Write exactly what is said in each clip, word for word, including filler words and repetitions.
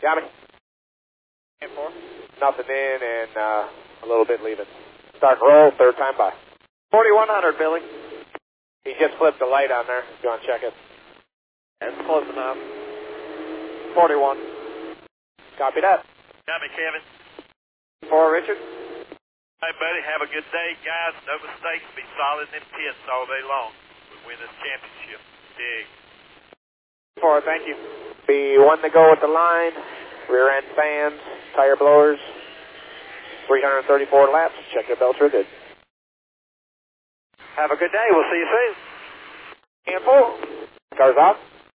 Got me? ten four. Nothing in and uh, a little bit leaving. Start and roll, third time by. forty-one hundred, Billy. He just flipped the light on there. Go and check it. That's close enough. forty-one. Copy that. Got me, Kevin. four, Richard. Hey, buddy, have a good day, guys. No mistakes. Be solid in them pits all day long. We win this championship. Big. four, thank you. Be one to go with the line. Rear end fans, tire blowers. three hundred thirty-four laps. Check your belts, we're good. Have a good day. We'll see you soon. And four. Cars off.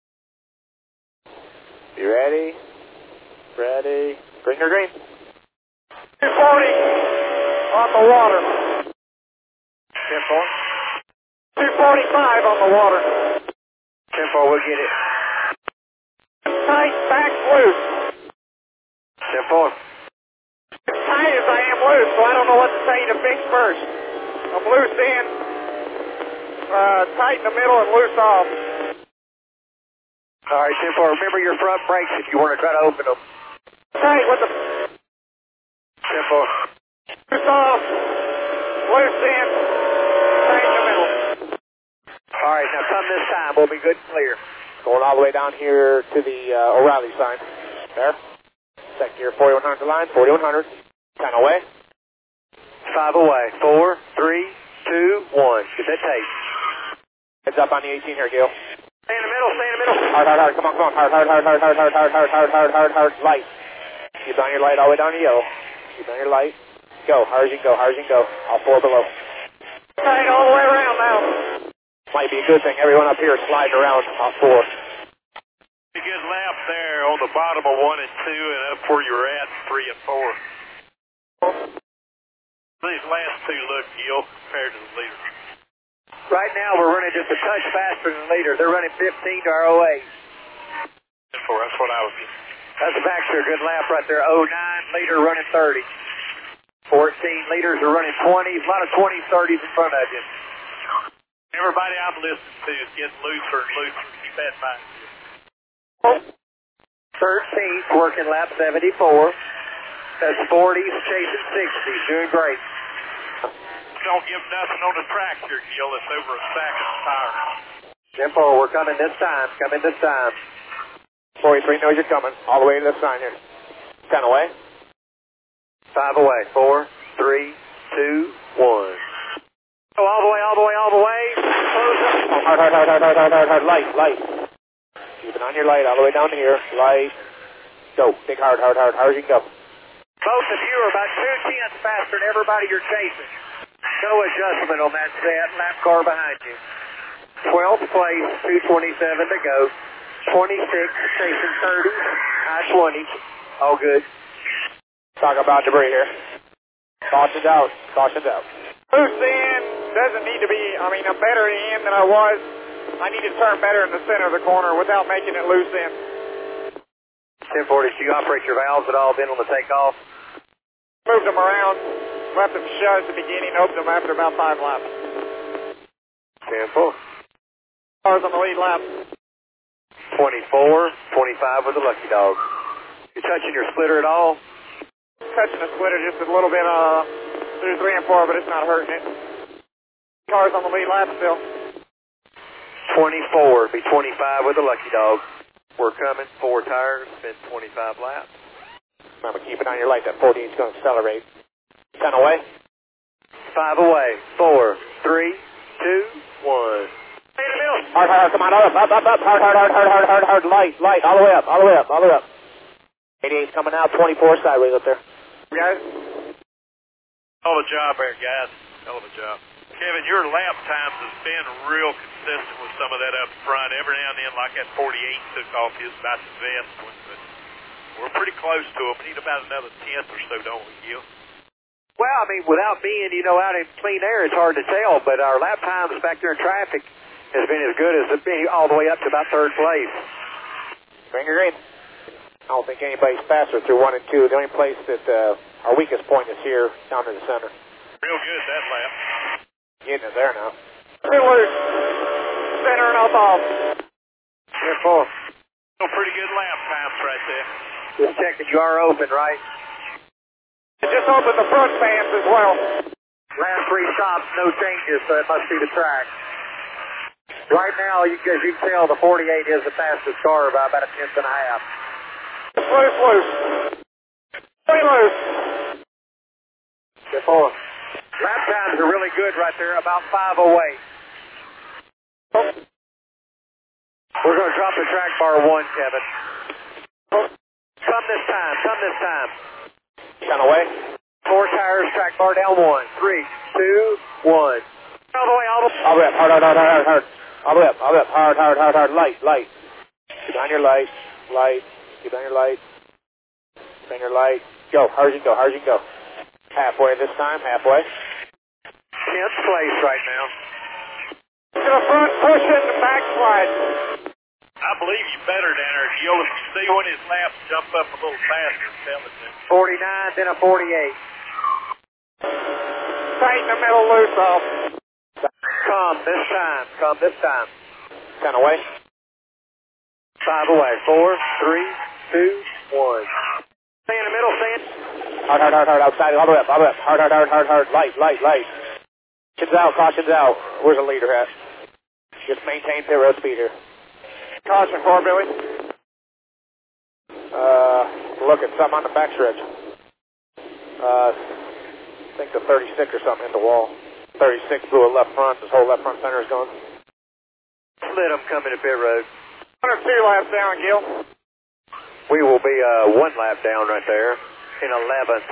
You ready? Ready. Green or green? two forty on the water. ten four. two forty-five on the water. ten four, we'll get it. Tight, back, loose. ten four. As tight as I am loose, so I don't know what to say to fix first. I'm loose in, uh, tight in the middle, and loose off. All right, ten four, remember your front brakes if you want to try to open them. Tight with the ten four. loose off, loose in, tight in the middle. All right, now come this time. We'll be good and clear. Going all the way down here to the uh, O'Reilly sign. There. Second gear, forty-one hundred line, forty-one hundred. ten away. Five away. Four, three, two, one. Get that tape. Heads up on the eighteen here, Gil. Stay in the middle, stay in the middle. Hard, hard, hard. Come on, come on. Hard, hard, hard, hard, hard, hard, hard, hard, hard, hard, hard, hard. Light. Keep on your light all the way down to yellow. Keep on your light. Go. Hard as you can go. Hard as you can go. All four below. Tight all the way around now. Might be a good thing. Everyone up here is sliding around off four. A good lap there on the bottom of one and two and up where you're at, three and four. These last two look, Gil, compared to the leader. Right now we're running just a touch faster than the leader. They're running fifteen to our oh eight. Four, that's what I was getting. That's actually a good lap right there. oh nine, leader running thirty. fourteen, leaders are running twenties. A lot of twenties, thirties in front of you. Everybody I'm listening to is getting looser and looser. Keep that in mind. thirteenth, working lap seventy-four. That's forties, chasing sixties. Doing great. Don't give nothing on the track here, Gil. It's over a sack of tires. ten four, we're coming this time. Coming this time. forty-three knows you're coming. All the way to the sign here. ten away. five away. four, three, two, one. Go all the way, all the way, all the way. Close up. Hard, hard, hard, hard, hard, hard, hard, hard, light, light. Keep it on your light all the way down to here. Light. Go. Big hard, hard, hard, hard as you can go. Both of you are about two tenths faster than everybody you're chasing. No adjustment on that set. Lap car behind you. twelfth place, two twenty-seven to go. twenty-six, chasing thirty. High twenties. All good. Talk about debris here. Caution's out. Caution's out. Loose in doesn't need to be, I mean, I'm better in than I was. I need to turn better in the center of the corner without making it loose in. ten forty, do you operate your valves at all then on the takeoff? Moved them around, left them shut at the beginning, opened them after about five laps. ten four. Cars on the lead lap. twenty-four, twenty-five with the lucky dog. You touching your splitter at all? Touching the splitter just a little bit, uh, through three and four, but it's not hurting it. Cars on the lead lap still. twenty-four, be twenty-five with the lucky dog. We're coming, four tires, been twenty-five laps. Remember, keep it on your light, that fourteen is going to accelerate. ten away. five away. four, three, two, one. In the middle. Hard, hard, hard, come on, up, up, up, up, hard, hard, hard, hard, hard, hard, hard, light, light, all the way up, all the way up, all the way up. eighty-eight's coming out, twenty-four sideways up there. Guys? Hell of a job there, guys. Hell of a job. Kevin, your lap times has been real consistent with some of that up front. Every now and then, like that forty-eight took off his about the best one, but we're pretty close to it. We need about another tenth or so, don't we, Gil? Well, I mean, without being, you know, out in clean air, it's hard to tell, but our lap times back there in traffic has been as good as it's been all the way up to about third place. Green or green? I don't think anybody's faster through one and two. The only place that uh, our weakest point is here, down in the center. Real good, that lap. Getting it there now. Too loose. Centering up off. ten four. Feel free pretty good lap times right there. Just checking, you are open, right? Just opened the front fans as well. Last three stops, no changes, so it must be the track. Right now, you, as you can tell, the forty-eight is the fastest car by about a tenth and a half. Loose, loose. Stay loose. Good for lap times are really good right there, about five oh eight. We're going to drop the track bar one, Kevin. Come this time, come this time. Kind of way. Four tires, track bar down one. Three, two, one. All the way, all the way. All the way up, hard, hard, hard, hard, hard. All the way up, all the way up, hard, hard, hard, hard. Light, light. Keep on your light, light. Keep on your light. Keep on your light. Go, hard as you can go, hard as you can go. Halfway this time, halfway. tenth place right now. To the front, push it, and backslide. I believe you better down there. You'll if you see one of his laps jump up a little faster, tell it to. forty-nine, then a forty-eight. Tighten the middle loose off. Come this time, come this time. Kind of way. Five away. Four, three, two, one. Stay in the middle, stay in. Hard, hard, hard, hard, outside, all the way up, all the way up. Hard, hard, hard, hard, hard, light, light, light. Caution's out, caution's out. Where's the leader at? Just maintain pit road speed here. Caution for Billy. Uh, look at something on the backstretch. Uh, I think the thirty-six or something in the wall. thirty-six blew a left front. This whole left front center is gone. Let them come into pit road. One or two laps down, Gil. We will be uh, one lap down right there in eleventh.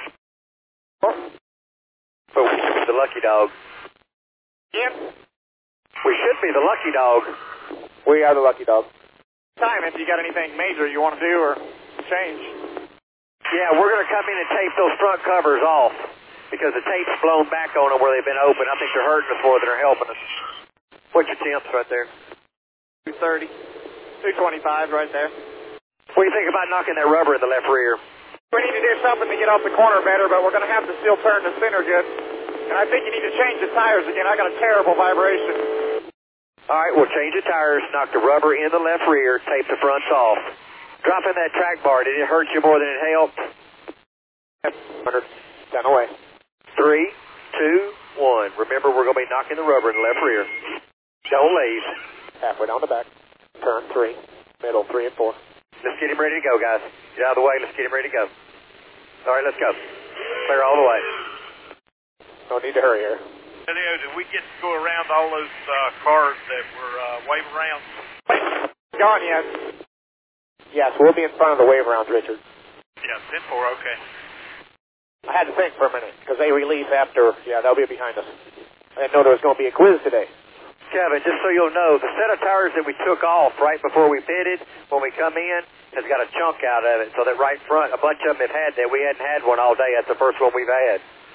But we should be the lucky dog. Again? We should be the lucky dog. We are the lucky dog. Time if you got anything major you want to do or change. Yeah, we're going to come in and tape those front covers off because the tape's blown back on them where they've been open. I think they're hurting us more than they're helping us. What's your temps right there? two thirty. two twenty-five right there. What do you think about knocking that rubber in the left rear? We need to do something to get off the corner better, but we're going to have to still turn the center good. And I think you need to change the tires again. I got a terrible vibration. All right, we'll change the tires, knock the rubber in the left rear, tape the fronts off. Dropping that track bar, did it hurt you more than it helped? one hundred, down away. Three, two, one. Remember, we're going to be knocking the rubber in the left rear. Don't leave. Halfway down the back. Turn three, middle three and four. Let's get him ready to go, guys. Get out of the way. Let's get him ready to go. All right, let's go. Clear all the way. No need to hurry here. Leo, did we get to go around all those uh, cars that were uh, wave around? Gone yet? Yes, we'll be in front of the wave rounds, Richard. Yeah, ten four, okay. I had to think for a minute, because they release after, yeah, they'll be behind us. I didn't know there was going to be a quiz today. Kevin, just so you'll know, the set of tires that we took off right before we pitted, when we come in, has got a chunk out of it, so that right front, a bunch of them have had that. We hadn't had one all day. That's the first one we've had.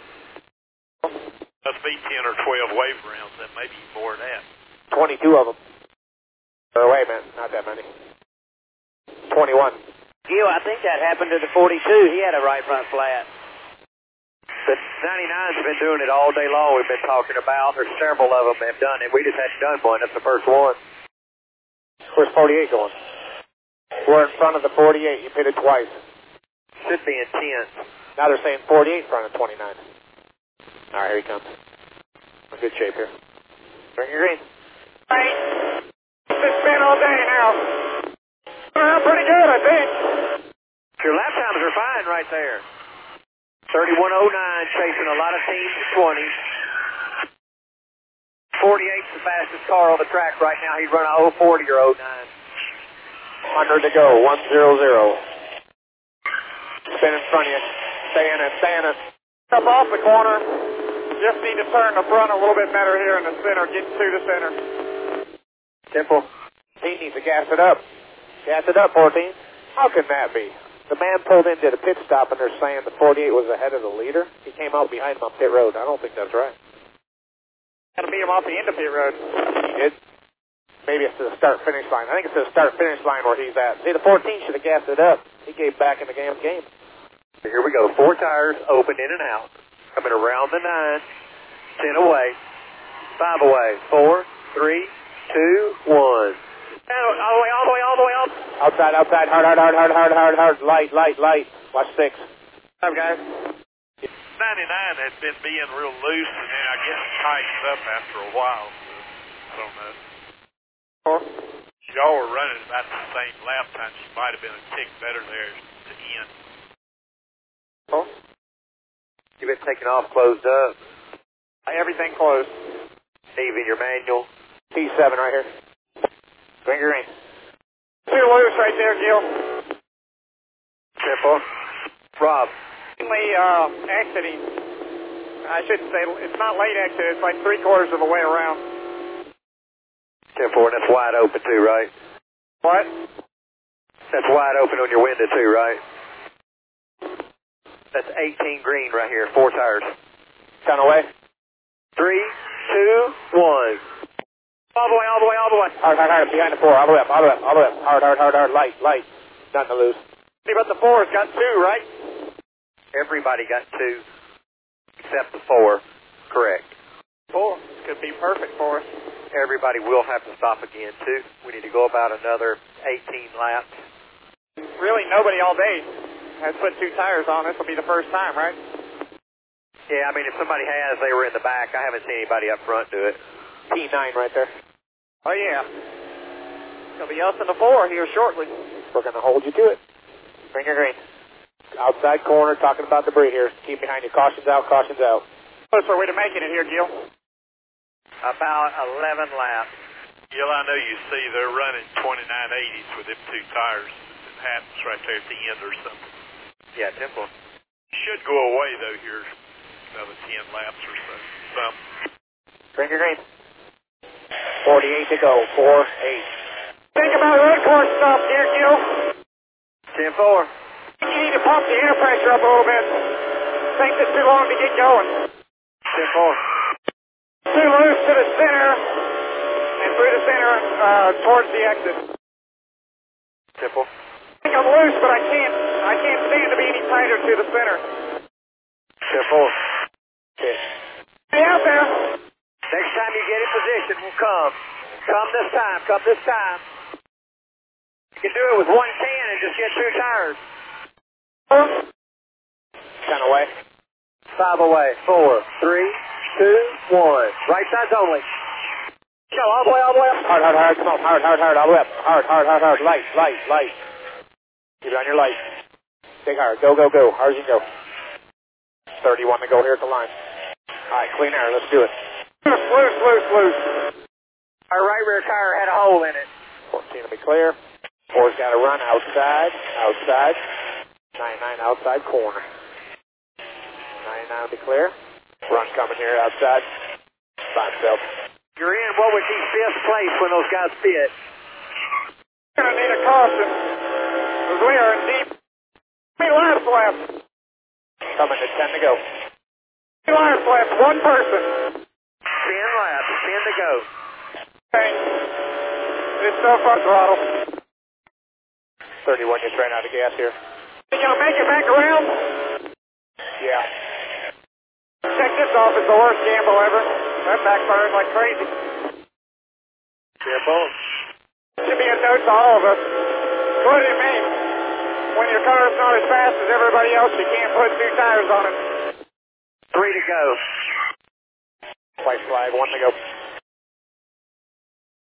Must be ten or twelve wave rounds, that may be more than that. twenty-two of them. Or wait a minute, not that many. twenty-one. Gil, I think that happened to the forty-two. He had a right front flat. The ninety-nines have been doing it all day long. We've been talking about. There's several of them that have done it. We just hadn't done one. That's the first one. Where's forty-eight going? We're in front of the forty-eight. You pitted twice. Should be in ten. Now they're saying forty-eight in front of twenty-nine. All right, here he comes. We're in good shape here. Bring your green. Right. It's been all day now. Uh, pretty good, I think. Your lap times are fine right there. thirty-one oh nine, chasing a lot of teams at twenty. forty-eight's the fastest car on the track right now. He's running oh forty or oh nine. one hundred to go, one hundred. Spin in front of you. Stay in it, stay in it. Up off the corner. Just need to turn the front a little bit better here in the center. Get to the center. Simple. He needs to gas it up. Gas it up, fourteen. How can that be? The man pulled in, did a pit stop, and they're saying the forty-eight was ahead of the leader. He came out behind him on pit road. I don't think that's right. Got to beat him off the end of pit road. He did. Maybe it's to the start-finish line. I think it's to the start-finish line where he's at. See, the fourteen should have gassed it up. He gave back in the game. game. Here we go. Four tires, open in and out. Coming around the nine. Ten away. Five away. Four, three, two, one. All the way, all the way, all the way up. Outside, outside, hard, hard, hard, hard, hard, hard, hard, light, light, light. Watch six. What's up, guys? ninety-nine had been being real loose, and then I guess it tightens up after a while. So I don't know. Four. Y'all were running about the same lap time. She might have been a tick better there to end. Four. You've been taking off closed up. Everything closed. Steve, in your manual. T seven right here. Finger green. Two loose right there, Gil. Simple. Rob. Only uh, exiting. I shouldn't say, it's not late exit, it's like three quarters of the way around. ten four, and that's wide open too, right? What? That's wide open on your window too, right? That's eighteen green right here, four tires. Count away. Three, two, one. All the way, all the way, all the way. Hard, hard, hard, behind the four, all the way up, all the way up, all the way up. Hard, hard, hard, hard, light, light. Nothing to lose. See, but the four's got two, right? Everybody got two, except the four. Correct. Four could be perfect for us. Everybody will have to stop again too. We need to go about another eighteen laps. Really, nobody all day has put two tires on. This will be the first time, right? Yeah, I mean, if somebody has, they were in the back. I haven't seen anybody up front do it. T nine right there. Oh, yeah. It'll be us and the four here shortly. We're going to hold you to it. Finger green. Outside corner, talking about debris here. Keep behind you. Caution's out, caution's out. What's our way to making it here, Gil? About eleven laps. Gil, I know you see they're running twenty-nine eighties with them two tires. It happens right there at the end or something. Yeah, simple. Should go away, though, here another ten laps or so. Some. Finger green. forty-eight to go. four eight. Think about road course stuff here, Gil. ten four. You need to pump the air pressure up a little bit. Takes us too long to get going. ten four. Too loose to the center, and through the center uh, towards the exit. Simple. I think I'm loose, but I can't. I can't stand to be any tighter to the center. ten four. Okay. Stay out there. Next time you get in position, we'll come. Come this time. Come this time. You can do it with one can and just get two tires. Ten away. Five away. Four, three, two, one. Right sides only. Go all the way, all the way up. Hard, hard, hard. Come on. Hard, hard, hard. All the way up. Hard, hard, hard, hard. Light, light, light. Keep it on your light. Take hard. Go, go, go. Hard as you can go. thirty-one to go here at the line. All right, clean air. Let's do it. Loose, loose, loose, loose. Our right rear tire had a hole in it. fourteen will be clear. Four's got to run outside, outside. ninety-nine outside corner. ninety-nine will be clear. Run coming here outside. By himself. You're in what would be fifth place when those guys fit. We're going to need a caution, because we are in deep. How many laps left? Coming to ten to go. How many laps left? One person. Ten laps, ten to go. Okay. It's so far throttle. thirty-one gets ran out of gas here. You going to make it back around? Yeah. Check this off. It's the worst gamble ever. That backfired like crazy. Simple. Should be a note to all of us, including me. When your car is not as fast as everybody else, you can't put two tires on it. Three to go. White flag, one to go.